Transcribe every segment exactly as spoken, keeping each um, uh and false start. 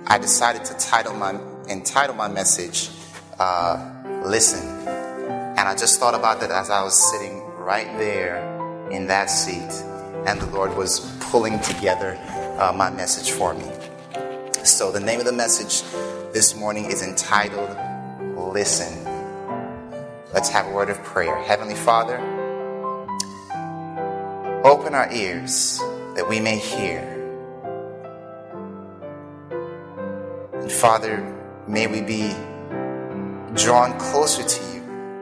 I decided to title my entitle my message, uh, Listen. And I just thought about that as I was sitting right there in that seat, and the Lord was pulling together uh, my message for me. So the name of the message this morning is entitled, Listen. Let's have a word of prayer. Heavenly Father, open our ears that we may hear. And Father, may we be drawn closer to you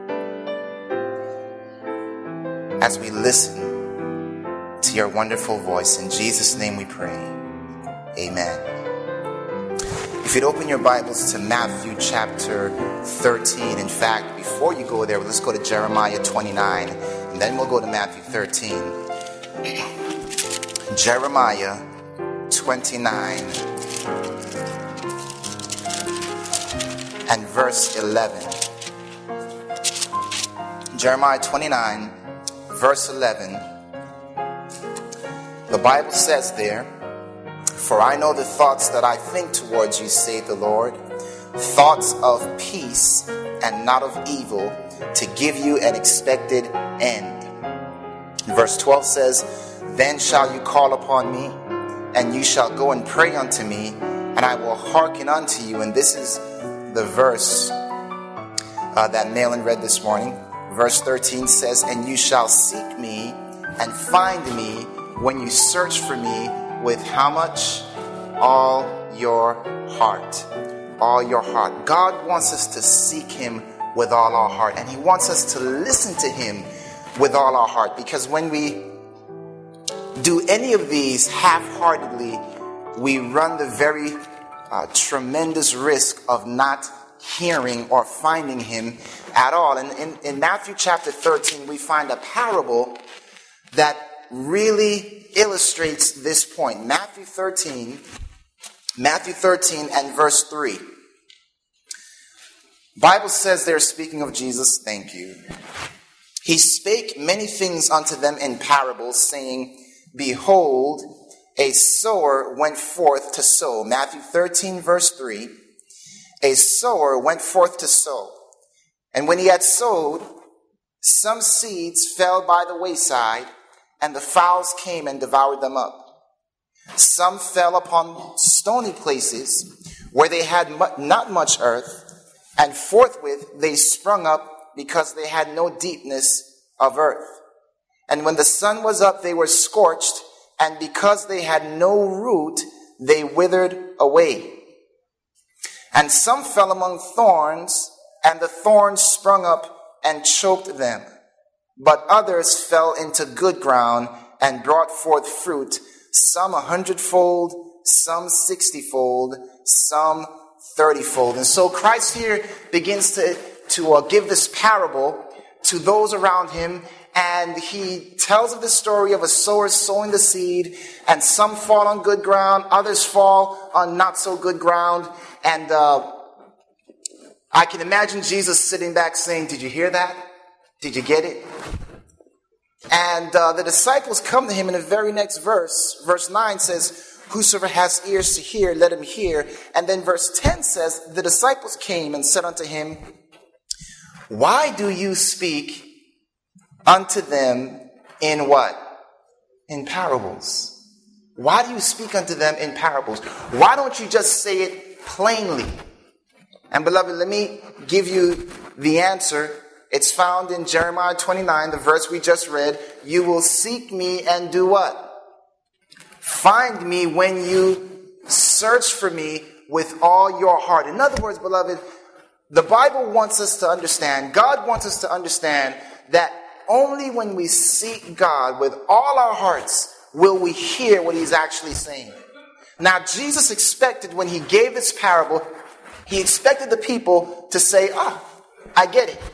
as we listen to your wonderful voice. In Jesus' name we pray. Amen. If you'd open your Bibles to Matthew chapter thirteen. In fact, before you go there, let's go to Jeremiah twenty-nine, and then we'll go to Matthew thirteen. Jeremiah twenty-nine and verse eleven. Jeremiah twenty-nine, verse eleven. The Bible says there, "For I know the thoughts that I think towards you, saith the Lord, thoughts of peace and not of evil, to give you an expected end." Verse twelve says, "Then shall you call upon me, and you shall go and pray unto me, and I will hearken unto you." And this is the verse uh, that Malin read this morning. Verse thirteen says, "And you shall seek me and find me when you search for me with" how much? All your heart. All your heart. God wants us to seek him with all our heart, and he wants us to listen to him with all our heart, because when we do any of these half-heartedly, we run the very uh, tremendous risk of not hearing or finding him at all. And in, in Matthew chapter thirteen, we find a parable that really illustrates this point. Matthew thirteen, Matthew thirteen and verse three. Bible says there, speaking of Jesus, thank you. "He spake many things unto them in parables, saying, Behold, a sower went forth to sow." Matthew thirteen, verse three. "A sower went forth to sow. And when he had sowed, some seeds fell by the wayside, and the fowls came and devoured them up. Some fell upon stony places, where they had not much earth, and forthwith they sprung up, because they had no deepness of earth. And when the sun was up, they were scorched, and because they had no root, they withered away. And some fell among thorns, and the thorns sprung up and choked them. But others fell into good ground and brought forth fruit, some a hundredfold, some sixtyfold, some thirtyfold." And so Christ here begins to, to uh, give this parable to those around him, and he tells of the story of a sower sowing the seed, and some fall on good ground, others fall on not so good ground. And uh, I can imagine Jesus sitting back saying, "Did you hear that? Did you get it?" And uh, the disciples come to him in the very next verse. Verse nine says, "Whosoever has ears to hear, let him hear." And then verse ten says, "The disciples came and said unto him, Why do you speak unto them in what? In parables." Why do you speak unto them in parables? Why don't you just say it plainly? And beloved, let me give you the answer. It's found in Jeremiah twenty-nine, the verse we just read. "You will seek me and do what? Find me when you search for me with all your heart." In other words, beloved, the Bible wants us to understand, God wants us to understand that only when we seek God with all our hearts will we hear what he's actually saying. Now, Jesus expected, when he gave this parable, he expected the people to say, "Ah, I get it."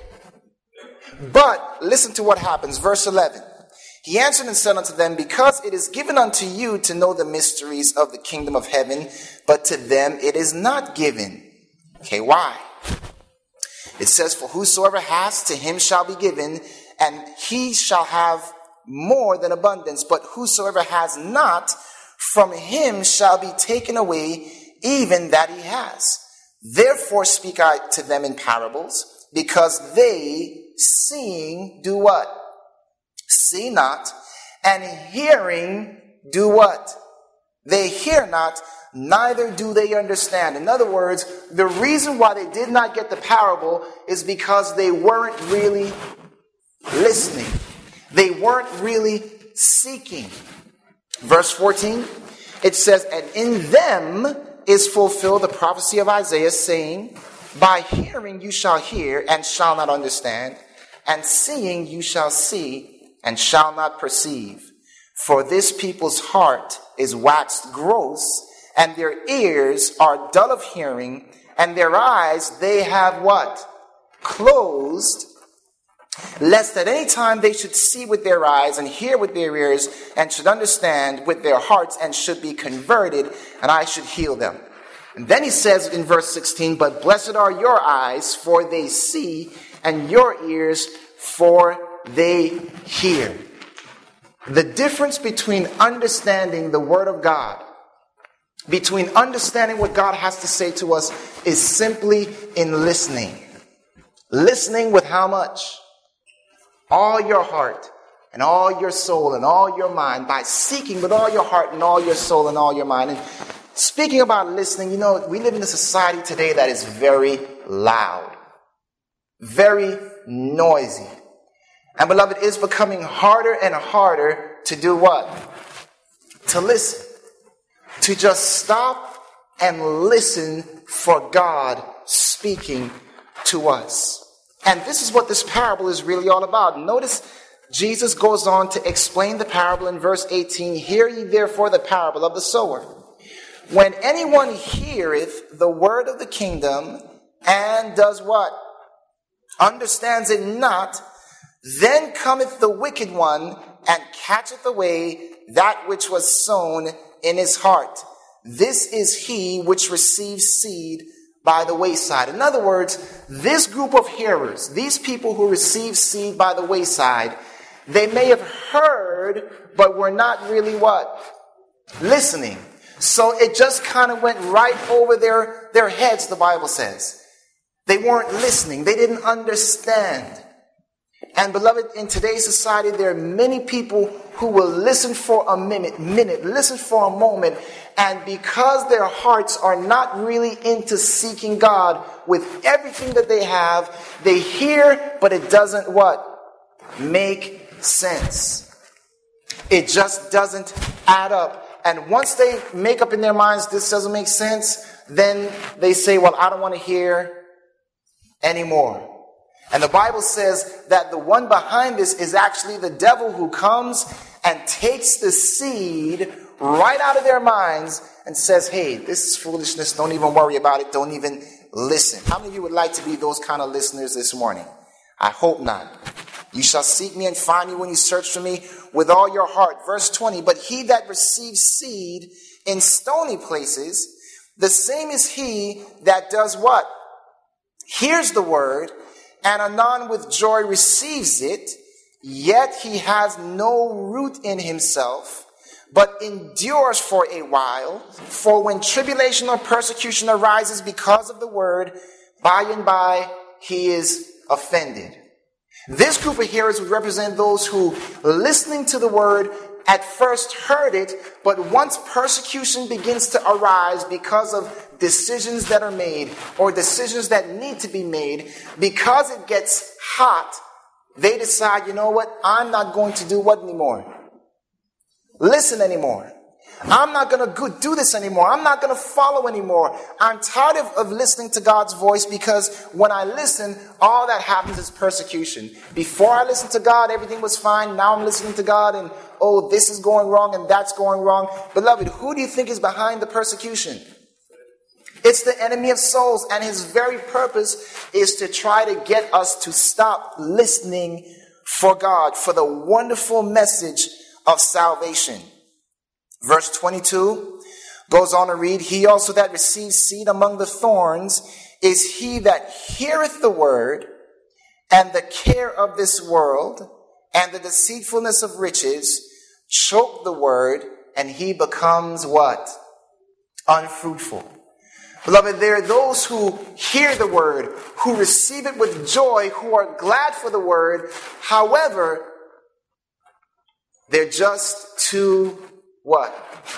But listen to what happens. Verse eleven. "He answered and said unto them, Because it is given unto you to know the mysteries of the kingdom of heaven, but to them it is not given." Okay, why? It says, "For whosoever has, to him shall be given, and he shall have more than abundance. But whosoever has not, from him shall be taken away even that he has. Therefore speak I to them in parables, because they, seeing, do what? See not, and hearing, do what? They hear not, neither do they understand. In other words, the reason why they did not get the parable is because they weren't really listening. They weren't really seeking. Verse fourteen, it says, and in them is fulfilled the prophecy of Isaiah, saying, by hearing you shall hear and shall not understand, and seeing you shall see and shall not perceive. For this people's heart is waxed gross, and their ears are dull of hearing, and their eyes they have what? Closed, lest at any time they should see with their eyes and hear with their ears and should understand with their hearts and should be converted, and I should heal them. And then he says in verse sixteen, but blessed are your eyes, for they see, and your ears, for they hear. The difference between understanding the Word of God, between understanding what God has to say to us, is simply in listening. Listening with how much? All your heart and all your soul and all your mind, by seeking with all your heart and all your soul and all your mind. And speaking about listening, you know, we live in a society today that is very loud, very noisy. And beloved, it is becoming harder and harder to do what? To listen. To just stop and listen for God speaking to us. And this is what this parable is really all about. Notice Jesus goes on to explain the parable in verse eighteen. Hear ye therefore the parable of the sower. When anyone heareth the word of the kingdom and does what? Understands it not, then cometh the wicked one and catcheth away that which was sown in his heart. This is he which receives seed by the wayside. In other words, this group of hearers, these people who receive seed by the wayside, they may have heard, but were not really what? Listening. So it just kind of went right over their, their heads, the Bible says. They weren't listening. They didn't understand. And beloved, in today's society, there are many people who will listen for a minute, minute, listen for a moment, and because their hearts are not really into seeking God with everything that they have, they hear, but it doesn't what? Make sense. It just doesn't add up. And once they make up in their minds, this doesn't make sense, then they say, well, I don't want to hear anymore. And the Bible says that the one behind this is actually the devil, who comes and takes the seed right out of their minds and says, hey, this is foolishness. Don't even worry about it. Don't even listen. How many of you would like to be those kind of listeners this morning? I hope not. You shall seek me and find me when you search for me with all your heart. Verse twenty, but he that receives seed in stony places, the same is he that does what? Hears the word, and anon with joy receives it, yet he has no root in himself, but endures for a while. For when tribulation or persecution arises because of the word, by and by he is offended. This group of hearers would represent those who, listening to the word, at first heard it, but once persecution begins to arise because of decisions that are made or decisions that need to be made, because it gets hot, they decide, you know what, I'm not going to do what anymore? Listen anymore. I'm not going to do this anymore. I'm not going to follow anymore. I'm tired of, of listening to God's voice, because when I listen, all that happens is persecution. Before I listened to God, everything was fine. Now I'm listening to God and, oh, this is going wrong and that's going wrong. Beloved, who do you think is behind the persecution? It's the enemy of souls, and his very purpose is to try to get us to stop listening for God, for the wonderful message of salvation. Verse twenty-two goes on to read, he also that receives seed among the thorns is he that heareth the word, and the care of this world and the deceitfulness of riches choke the word, and he becomes what? Unfruitful. Beloved, there are those who hear the word, who receive it with joy, who are glad for the word. However, they're just too, what?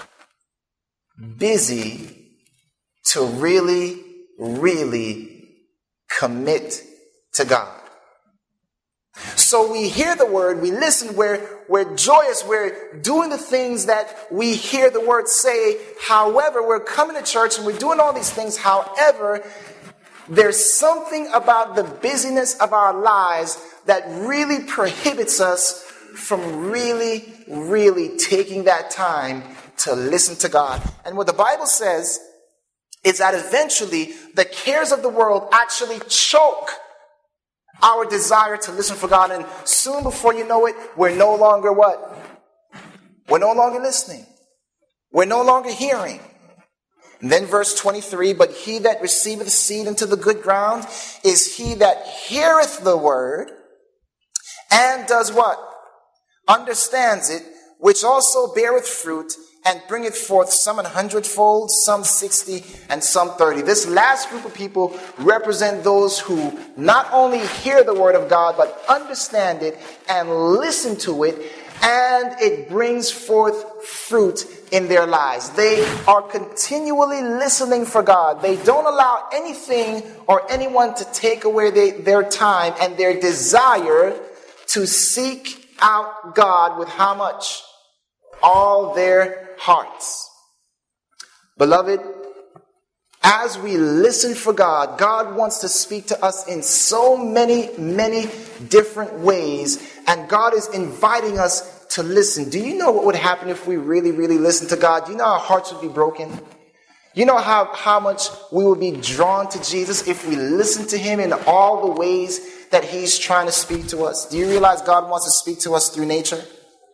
Busy to really, really commit to God. So we hear the word, we listen, we're, we're joyous, we're doing the things that we hear the word say. However, we're coming to church and we're doing all these things. However, there's something about the busyness of our lives that really prohibits us from really, really taking that time to listen to God. And what the Bible says is that eventually the cares of the world actually choke our desire to listen for God. And soon before you know it, we're no longer what? We're no longer listening. We're no longer hearing. And then verse twenty-three, but he that receiveth seed into the good ground is he that heareth the word and does what? Understands it, which also beareth fruit and bringeth forth some an hundredfold, some sixty, and some thirty. This last group of people represent those who not only hear the word of God, but understand it and listen to it, and it brings forth fruit in their lives. They are continually listening for God. They don't allow anything or anyone to take away they, their time and their desire to seek out God with how much? All their hearts. Beloved, as we listen for God, God wants to speak to us in so many, many different ways, and God is inviting us to listen. Do you know what would happen if we really, really listened to God? Do you know our hearts would be broken? You know how, how much we would be drawn to Jesus if we listen to him in all the ways that he's trying to speak to us? Do you realize God wants to speak to us through nature?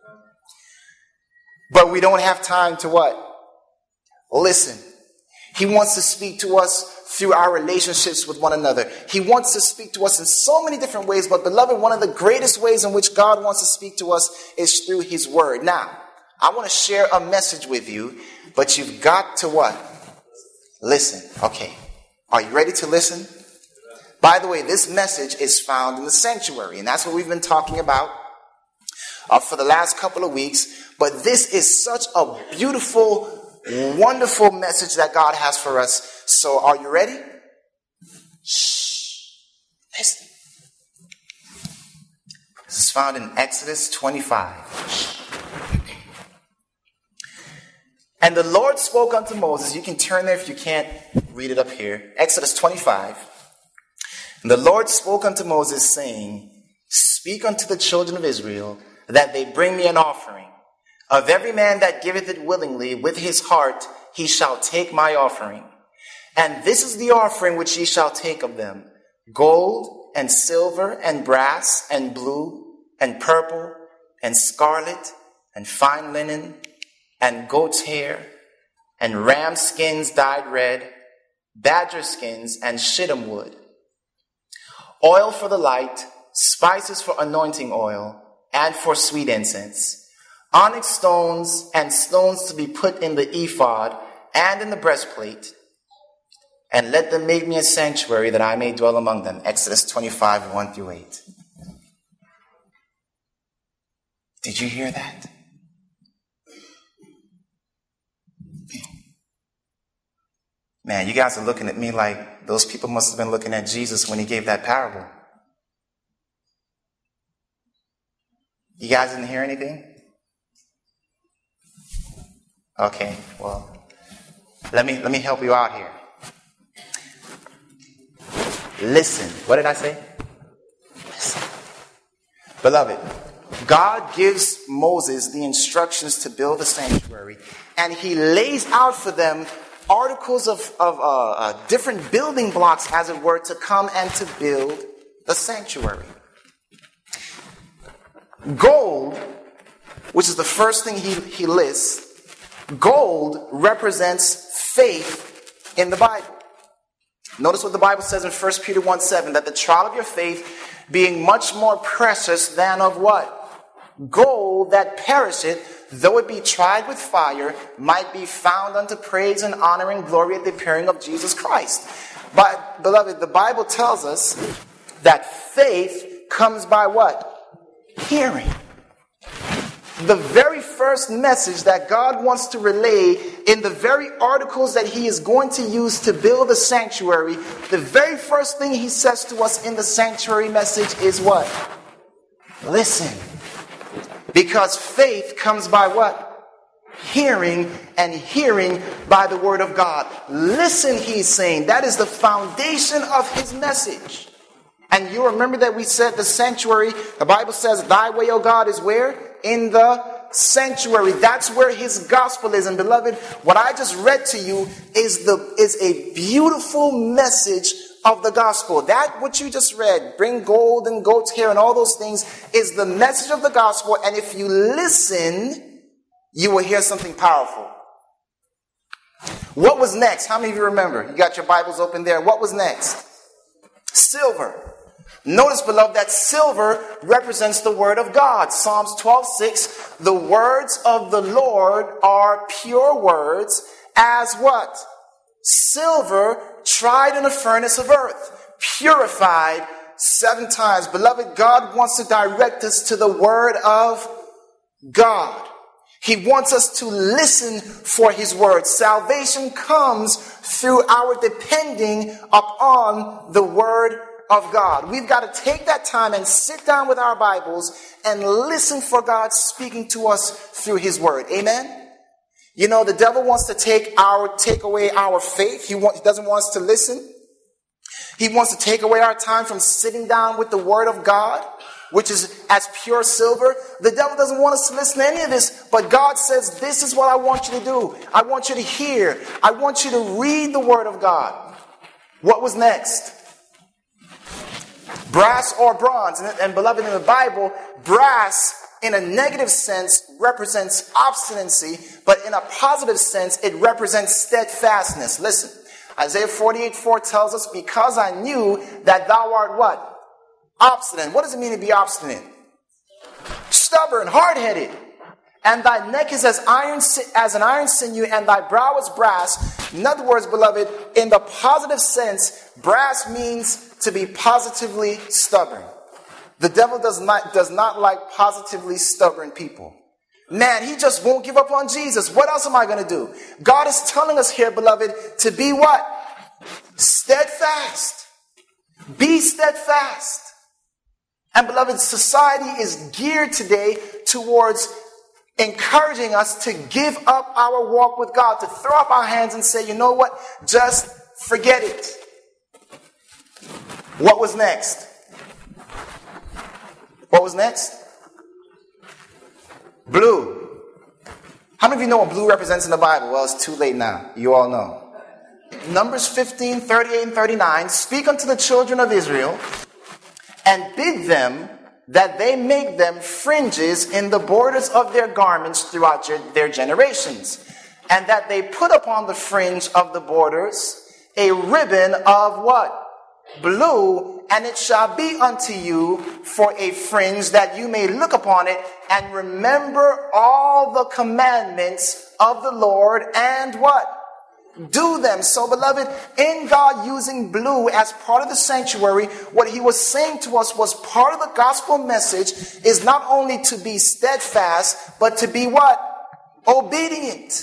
But we don't have time to what? Listen. He wants to speak to us through our relationships with one another. He wants to speak to us in so many different ways. But beloved, one of the greatest ways in which God wants to speak to us is through his word. Now, I want to share a message with you, but you've got to what? Listen. Okay. Are you ready to listen? By the way, this message is found in the sanctuary, and that's what we've been talking about uh, for the last couple of weeks. But this is such a beautiful, wonderful message that God has for us. So are you ready? Shh. Listen. This is found in Exodus twenty-five. And the Lord spoke unto Moses. You can turn there if you can't read it up here. Exodus twenty-five. And the Lord spoke unto Moses, saying, speak unto the children of Israel, that they bring me an offering. Of every man that giveth it willingly with his heart, he shall take my offering. And this is the offering which ye shall take of them: gold and silver and brass and blue and purple and scarlet and fine linen and goat's hair and ram skins dyed red, badger skins and shittim wood, oil for the light, spices for anointing oil, and for sweet incense, onyx stones and stones to be put in the ephod and in the breastplate, and let them make me a sanctuary that I may dwell among them. Exodus twenty-five, one through eight. Did you hear that? Man, you guys are looking at me like those people must have been looking at Jesus when he gave that parable. You guys didn't hear anything? Okay, well, let me let me help you out here. Listen. What did I say? Listen. Beloved, God gives Moses the instructions to build a sanctuary, and he lays out for them articles of, of uh, uh, different building blocks, as it were, to come and to build the sanctuary. Gold, which is the first thing he, he lists, gold represents faith in the Bible. Notice what the Bible says in First Peter one seven, that the trial of your faith being much more precious than of what? Gold that perisheth, though it be tried with fire, might be found unto praise and honor and glory at the appearing of Jesus Christ. But, beloved, the Bible tells us that faith comes by what? Hearing. The very first message that God wants to relay in the very articles that he is going to use to build the sanctuary, the very first thing he says to us in the sanctuary message is what? Listen. Because faith comes by what? Hearing, and hearing by the word of God. Listen, he's saying. That is the foundation of his message. And you remember that we said the sanctuary, the Bible says, thy way, O God, is where? In the sanctuary. That's where his gospel is. And beloved, what I just read to you is the is a beautiful message of the gospel. That what you just read, bring gold and goat's hair and all those things, is the message of the gospel. And if you listen, you will hear something powerful. What was next? How many of you remember? You got your Bibles open there. What was next? Silver. Notice, beloved, that silver represents the word of God. Psalms twelve six, the words of the Lord are pure words, as what? Silver tried in a furnace of earth, purified seven times. Beloved, God wants to direct us to the word of God. He wants us to listen for his word. Salvation comes through our depending upon the word of God. We've got to take that time and sit down with our Bibles and listen for God speaking to us through his word. Amen? You know, the devil wants to take our take away our faith. He, want, he doesn't want us to listen. He wants to take away our time from sitting down with the word of God, which is as pure silver. The devil doesn't want us to listen to any of this, but God says, this is what I want you to do. I want you to hear. I want you to read the word of God. What was next? Brass or bronze. And, and beloved, in the Bible, brass in a negative sense represents obstinacy, but in a positive sense, it represents steadfastness. Listen, Isaiah forty-eight four tells us, because I knew that thou art what? Obstinate. What does it mean to be obstinate? Stubborn, hard-headed. And thy neck is as iron, as an iron sinew, and thy brow is brass. In other words, beloved, in the positive sense, brass means to be positively stubborn. The devil does not, does not like positively stubborn people. Man, he just won't give up on Jesus. What else am I going to do? God is telling us here, beloved, to be what? Steadfast. Be steadfast. And beloved, society is geared today towards encouraging us to give up our walk with God, to throw up our hands and say, you know what? Just forget it. What was next? What was next? Blue. How many of you know what blue represents in the Bible? Well, it's too late now. You all know. Numbers fifteen, thirty-eight and thirty-nine. Speak unto the children of Israel and bid them that they make them fringes in the borders of their garments throughout their generations, and that they put upon the fringe of the borders a ribbon of what? Blue, and it shall be unto you for a fringe, that you may look upon it and remember all the commandments of the Lord and what? Do them. So, beloved, in God using blue as part of the sanctuary, what he was saying to us was part of the gospel message is not only to be steadfast, but to be what? Obedient.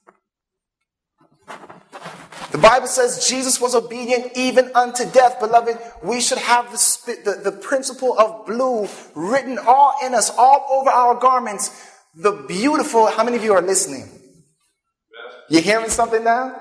The Bible says Jesus was obedient even unto death. Beloved, we should have the, the, the principle of blue written all in us, all over our garments. The beautiful, how many of you are listening? You hearing something now?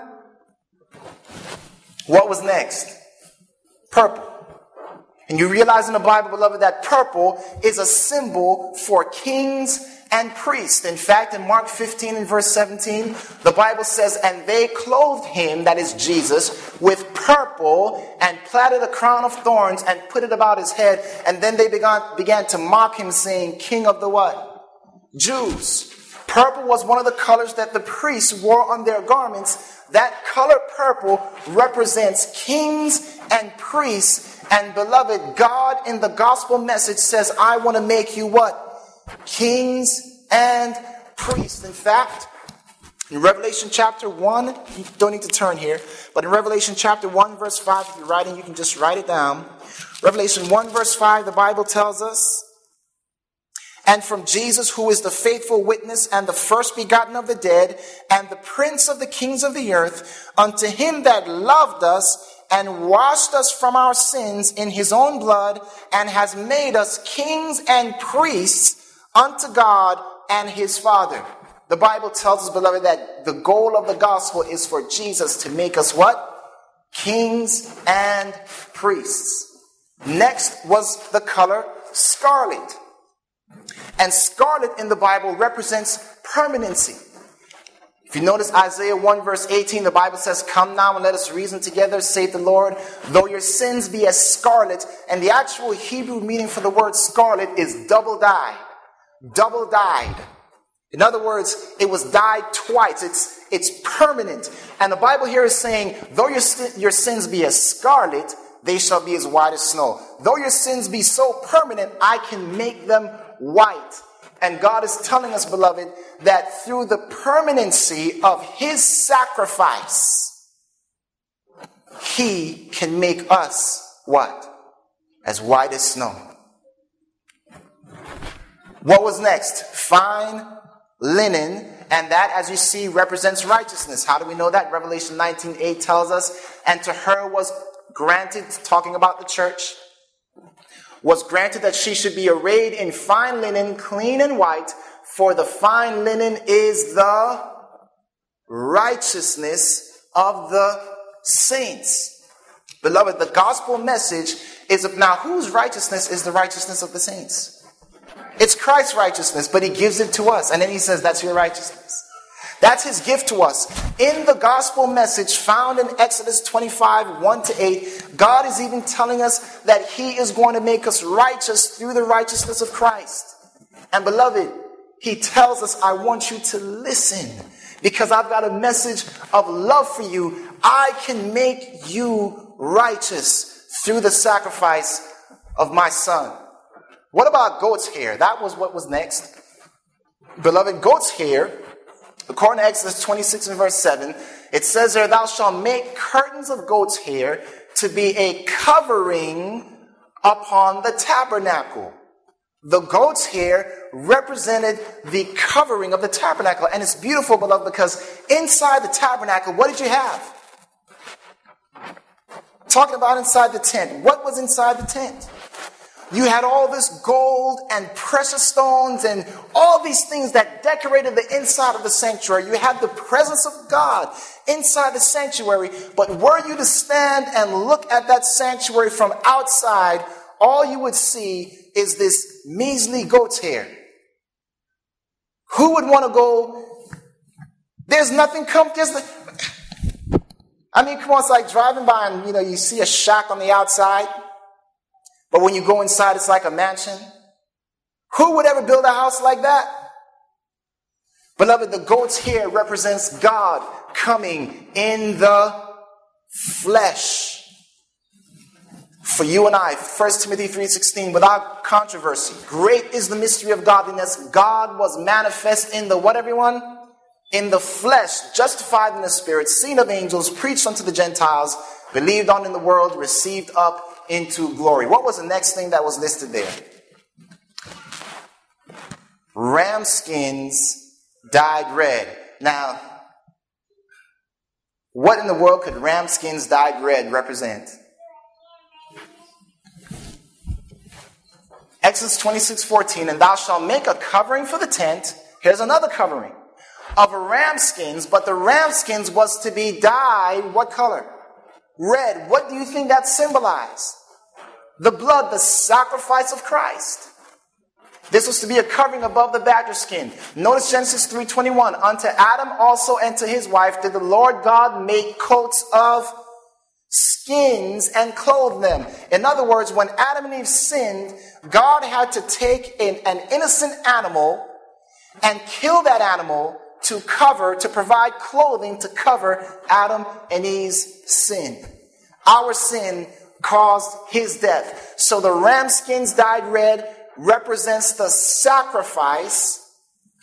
What was next? Purple. And you realize in the Bible, beloved, that purple is a symbol for kings and priests. In fact, in Mark fifteen and verse seventeen, the Bible says, and they clothed him, that is Jesus, with purple and plaited a crown of thorns and put it about his head. And then they began, began to mock him, saying, King of the what? Jews. Purple was one of the colors that the priests wore on their garments. That color purple represents kings and priests. And beloved, God in the gospel message says, I want to make you what? Kings and priest. In fact, in Revelation chapter one, you don't need to turn here, but in Revelation chapter one, verse five, if you're writing, you can just write it down. Revelation one, verse five, the Bible tells us, and from Jesus, who is the faithful witness and the first begotten of the dead, and the prince of the kings of the earth, unto him that loved us and washed us from our sins in his own blood, and has made us kings and priests unto God and his Father. The Bible tells us, beloved, that the goal of the gospel is for Jesus to make us what? Kings and priests. Next was the color scarlet. And scarlet in the Bible represents permanency. If you notice Isaiah one verse eighteen, the Bible says, come now and let us reason together, saith the Lord, though your sins be as scarlet. And the actual Hebrew meaning for the word scarlet is double dyed. Double dyed. In other words, it was dyed twice. It's, it's permanent. And the Bible here is saying, though your, your sins be as scarlet, they shall be as white as snow. Though your sins be so permanent, I can make them white. And God is telling us, beloved, that through the permanency of his sacrifice, he can make us what? As white as snow. What was next? Fine linen, and that, as you see, represents righteousness. How do we know that? Revelation nineteen eight tells us, and to her was granted, talking about the church, was granted that she should be arrayed in fine linen, clean and white, for the fine linen is the righteousness of the saints. Beloved, the gospel message is of now whose righteousness is the righteousness of the saints? It's Christ's righteousness, but he gives it to us. And then he says, that's your righteousness. That's his gift to us. In the gospel message found in Exodus twenty-five, one to eight, God is even telling us that he is going to make us righteous through the righteousness of Christ. And beloved, he tells us, I want you to listen because I've got a message of love for you. I can make you righteous through the sacrifice of my son. What about goat's hair? That was what was next. Beloved, goat's hair, according to Exodus twenty-six and verse seven, it says there, thou shalt make curtains of goat's hair to be a covering upon the tabernacle. The goat's hair represented the covering of the tabernacle. And it's beautiful, beloved, because inside the tabernacle, what did you have? Talking about inside the tent. What was inside the tent? You had all this gold and precious stones and all these things that decorated the inside of the sanctuary. You had the presence of God inside the sanctuary. But were you to stand and look at that sanctuary from outside, all you would see is this measly goat's hair. Who would want to go? There's nothing come. There's the, I mean, come on, it's like driving by and, you know, you see a shack on the outside. But when you go inside, it's like a mansion. Who would ever build a house like that? Beloved, the goat's hair represents God coming in the flesh. For you and I, First Timothy three sixteen, without controversy, great is the mystery of godliness. God was manifest in the what, everyone? In the flesh, justified in the spirit, seen of angels, preached unto the Gentiles, believed on in the world, received up into glory. What was the next thing that was listed there? Ram skins dyed red. Now, what in the world could ram skins dyed red represent? Exodus twenty-six fourteen, and thou shalt make a covering for the tent. Here's another covering of ram skins, but the ram skins was to be dyed what color? Red. What do you think that symbolized? The blood, the sacrifice of Christ. This was to be a covering above the badger skin. Notice Genesis three twenty-one. Unto Adam also and to his wife did the Lord God make coats of skins and clothe them. In other words, when Adam and Eve sinned, God had to take an, an innocent animal and kill that animal to cover, to provide clothing to cover Adam and Eve's sin. Our sin caused his death. So the ram skins dyed red represents the sacrifice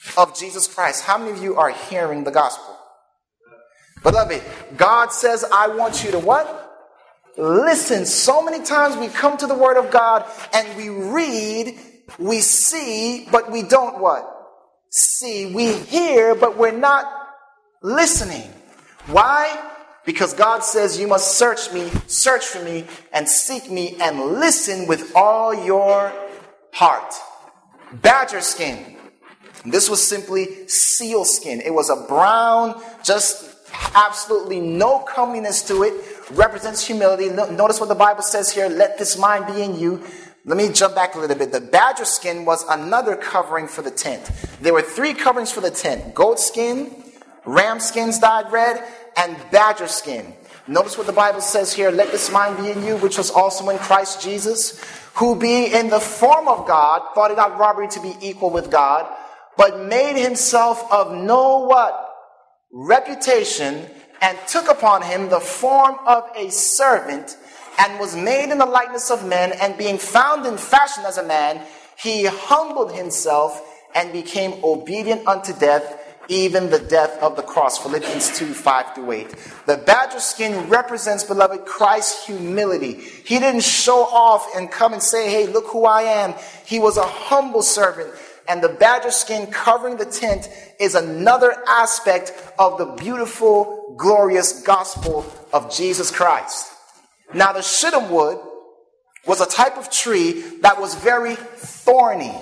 of Jesus Christ. How many of you are hearing the gospel? Beloved, God says, I want you to what? Listen. So many times we come to the word of God and we read, we see, but we don't what? See. We hear, but we're not listening. Why? Because God says you must search me, search for me, and seek me, and listen with all your heart. Badger skin. This was simply seal skin. It was a brown, just absolutely no comeliness to it. Represents humility. Notice what the Bible says here. Let this mind be in you. Let me jump back a little bit. The badger skin was another covering for the tent. There were three coverings for the tent. Goat skin, ram skins dyed red, and badger skin. Notice what the Bible says here. Let this mind be in you, which was also in Christ Jesus, who being in the form of God, thought it not robbery to be equal with God, but made himself of no what? Reputation, and took upon him the form of a servant, and was made in the likeness of men, and being found in fashion as a man, he humbled himself and became obedient unto death, even the death of the cross. Philippians two, five through eight. The badger skin represents, beloved, Christ's humility. He didn't show off and come and say, hey, look who I am. He was a humble servant. And the badger skin covering the tent is another aspect of the beautiful, glorious gospel of Jesus Christ. Now, the shittim wood was a type of tree that was very thorny.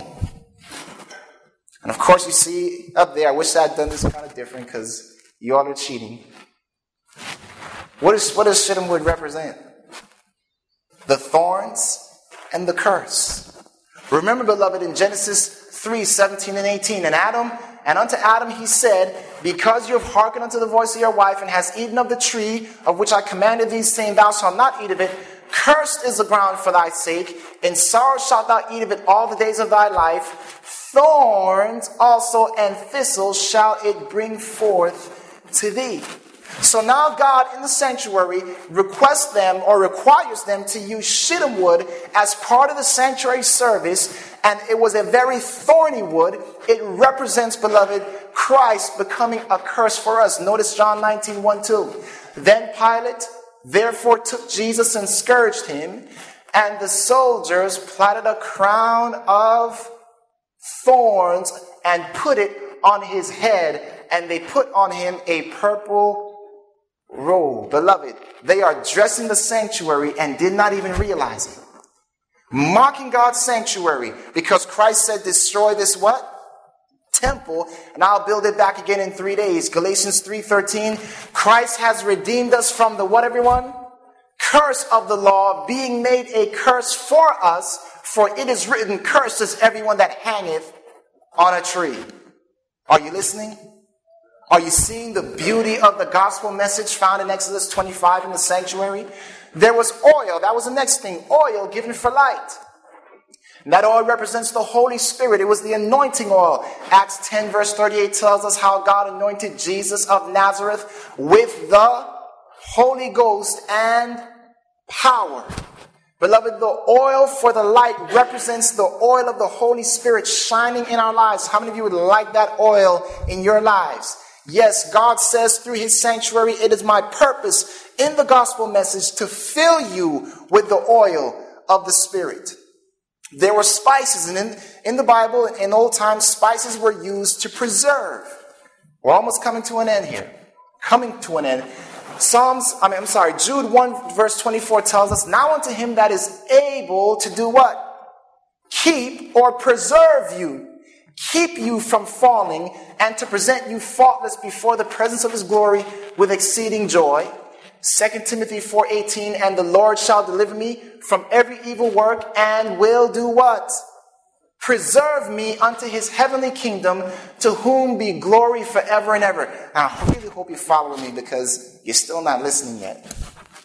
And of course, you see up there, I wish I had done this kind of different because you all are cheating. What, is, what does shittim wood represent? The thorns and the curse. Remember, beloved, in Genesis three, seventeen and eighteen, and Adam, and unto Adam he said, because you have hearkened unto the voice of your wife, and hast eaten of the tree of which I commanded thee, saying, thou shalt not eat of it, cursed is the ground for thy sake, in sorrow shalt thou eat of it all the days of thy life. Thorns also and thistles shall it bring forth to thee. So now God in the sanctuary requests them or requires them to use shittim wood as part of the sanctuary service, and it was a very thorny wood. It represents, beloved, Christ becoming a curse for us. Notice John nineteen, one, two. Then Pilate therefore took Jesus and scourged him, and the soldiers platted a crown of thorns and put it on his head, and they put on him a purple robe. Beloved, they are dressing the sanctuary and did not even realize it. Mocking God's sanctuary because Christ said, destroy this what? Temple, and I'll build it back again in three days. Galatians three thirteen. Christ has redeemed us from the what, everyone? Curse of the law, being made a curse for us, for it is written, cursed is everyone that hangeth on a tree. Are you listening? Are you seeing the beauty of the gospel message found in Exodus twenty-five in the sanctuary? There was oil. That was the next thing. Oil given for light. And that oil represents the Holy Spirit. It was the anointing oil. Acts ten verse thirty-eight tells us how God anointed Jesus of Nazareth with the Holy Ghost and power. Beloved, the oil for the light represents the oil of the Holy Spirit shining in our lives. How many of you would like that oil in your lives? Yes, God says through his sanctuary, it is my purpose in the gospel message to fill you with the oil of the Spirit. There were spices, and in, in the Bible, in old times, spices were used to preserve. We're almost coming to an end here. Coming to an end. Psalms, I mean, I'm sorry, Jude one verse twenty-four tells us, now unto him that is able to do what? Keep or preserve you. Keep you from falling, and to present you faultless before the presence of his glory with exceeding joy. Second Timothy four eighteen, and the Lord shall deliver me from every evil work, and will do what? Preserve me unto his heavenly kingdom, to whom be glory forever and ever. Now, I really hope you're following me, because you're still not listening yet.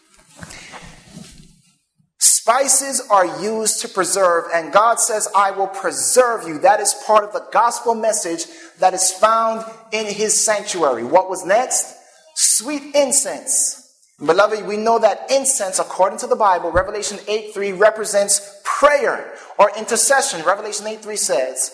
Spices are used to preserve, and God says, I will preserve you. That is part of the gospel message that is found in his sanctuary. What was next? Sweet incense. Beloved, we know that incense, according to the Bible, Revelation eight three, represents prayer or intercession. Revelation eight three says,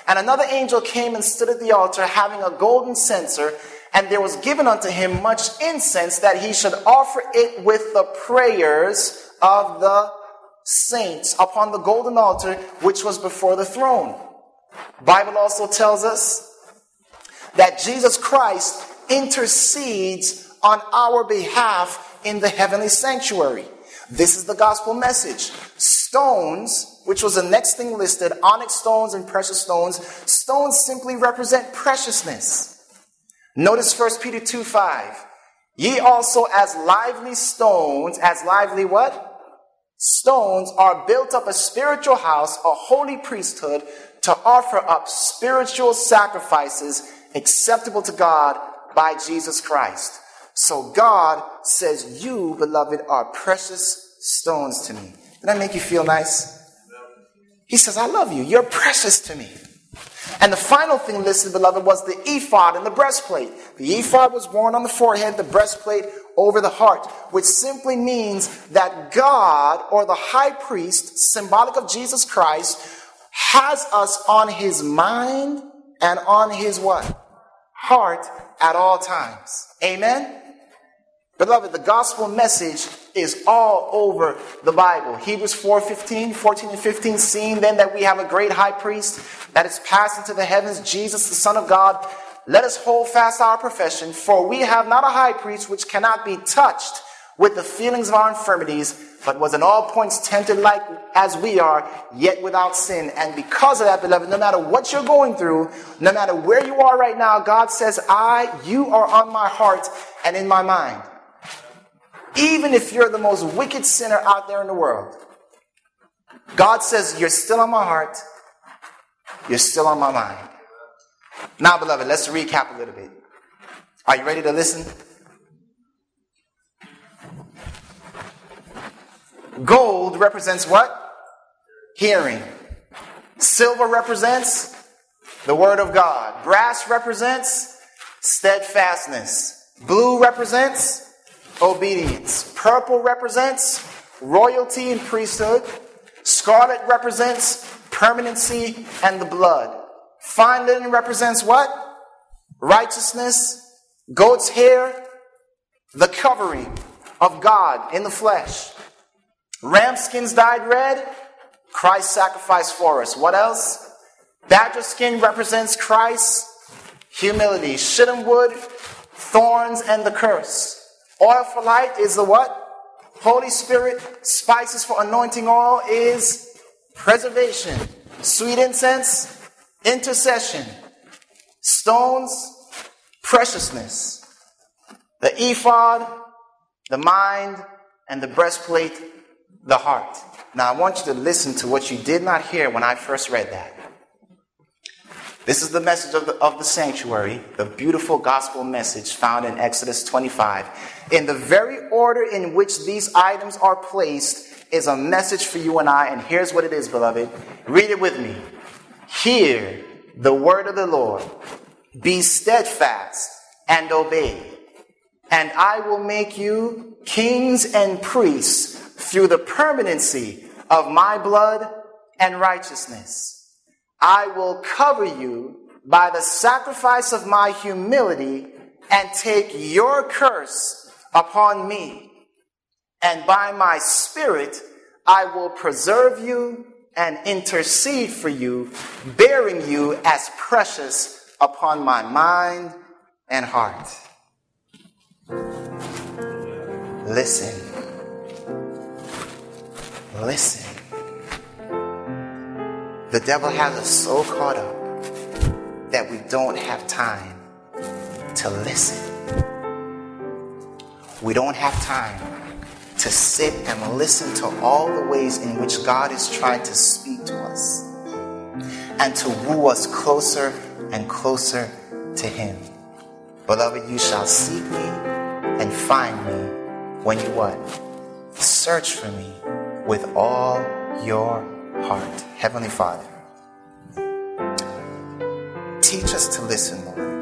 And another angel came and stood at the altar, having a golden censer, and there was given unto him much incense, that he should offer it with the prayers of the saints upon the golden altar which was before the throne. Bible also tells us that Jesus Christ intercedes on our behalf in the heavenly sanctuary. This is the gospel message. Stones, which was the next thing listed, onyx stones and precious stones. Stones simply represent preciousness. Notice First Peter two five. Ye also as lively stones, as lively what? Stones are built up a spiritual house, a holy priesthood, to offer up spiritual sacrifices acceptable to God by Jesus Christ. So God says, you, beloved, are precious stones to me. Did that make you feel nice? He says, I love you. You're precious to me. And the final thing listed, beloved, was the ephod and the breastplate. The ephod was worn on the forehead, the breastplate over the heart, which simply means that God, or the high priest, symbolic of Jesus Christ, has us on his mind and on his what? Heart at all times. Amen? Beloved, the gospel message is all over the Bible. Hebrews four fifteen, fourteen and fifteen, seeing then that we have a great high priest that is passed into the heavens, Jesus the Son of God, let us hold fast our profession, for we have not a high priest which cannot be touched with the feelings of our infirmities, but was in all points tempted like as we are, yet without sin. And because of that, beloved, no matter what you're going through, no matter where you are right now, God says, I, you are on my heart and in my mind. Even if you're the most wicked sinner out there in the world, God says, you're still on my heart, you're still on my mind. Now, beloved, let's recap a little bit. Are you ready to listen? Gold represents what? Hearing. Silver represents the word of God. Brass represents steadfastness. Blue represents obedience. Purple represents royalty and priesthood. Scarlet represents permanency and the blood. Fine linen represents what? Righteousness. Goat's hair, the covering of God in the flesh. Ram skins dyed red, Christ's sacrifice for us. What else? Badger skin represents Christ's humility. Shittim wood, thorns and the curse. Oil for light is the what? Holy Spirit. Spices for anointing oil is preservation. Sweet incense, intercession. Stones, preciousness. The ephod, the mind, and the breastplate, the heart. Now I want you to listen to what you did not hear when I first read that. This is the message of the, of the sanctuary, the beautiful gospel message found in Exodus twenty-five. In the very order in which these items are placed is a message for you and I, and here's what it is, beloved. Read it with me. Hear the word of the Lord. Be steadfast and obey. And I will make you kings and priests through the permanency of my blood and righteousness. I will cover you by the sacrifice of my humility and take your curse upon me. And by my spirit, I will preserve you and intercede for you, bearing you as precious upon my mind and heart. Listen. Listen. The devil has us so caught up that we don't have time to listen. We don't have time to sit and listen to all the ways in which God is trying to speak to us and to woo us closer and closer to Him. Beloved, you shall seek me and find me when you what? Search for me with all your heart. Heavenly Father, teach us to listen,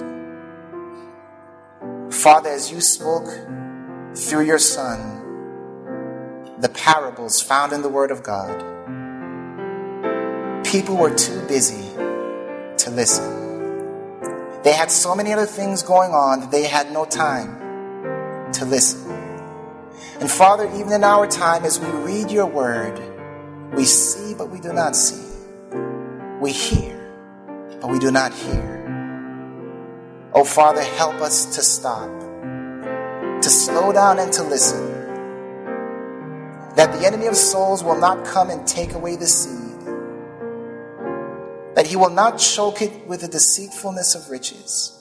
Lord. Father, as you spoke through your Son, the parables found in the Word of God, people were too busy to listen. They had so many other things going on that they had no time to listen. And Father, even in our time, as we read your word, we see, but we do not see. We hear, but we do not hear. Oh, Father, help us to stop, to slow down and to listen, that the enemy of souls will not come and take away the seed, that he will not choke it with the deceitfulness of riches,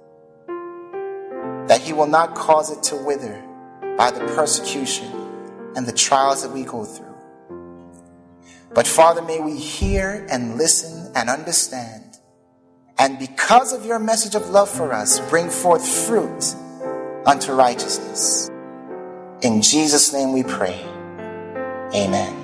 that he will not cause it to wither by the persecution and the trials that we go through. But Father, may we hear and listen and understand, and because of your message of love for us, bring forth fruit unto righteousness. In Jesus' name we pray. Amen.